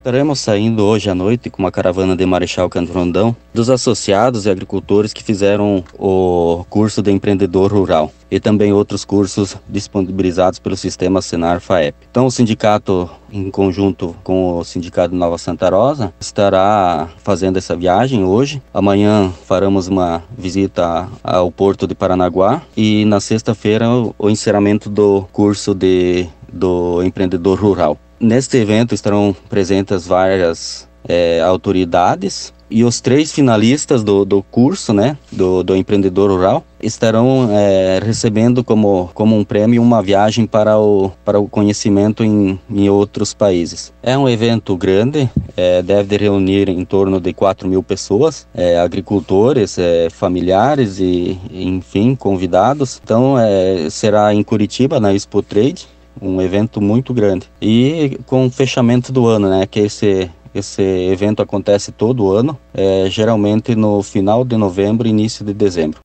Estaremos saindo hoje à noite com uma caravana de Marechal Cândido Rondão dos associados e agricultores que fizeram o curso de empreendedor rural e também outros cursos disponibilizados pelo sistema Senar-FAEP. Então o sindicato, em conjunto com o Sindicato de Nova Santa Rosa, estará fazendo essa viagem hoje. Amanhã faremos uma visita ao Porto de Paranaguá e na sexta-feira o encerramento do curso do empreendedor rural. Neste evento estarão presentes várias autoridades e os 3 finalistas do curso, do empreendedor rural, estarão recebendo como um prêmio uma viagem para o conhecimento em outros países. É um evento grande, deve reunir em torno de 4.000 pessoas, agricultores, familiares e, enfim, convidados. Então, será em Curitiba, na Expo Trade, um evento muito grande. E com o fechamento do ano, que esse evento acontece todo ano, geralmente no final de novembro e início de dezembro.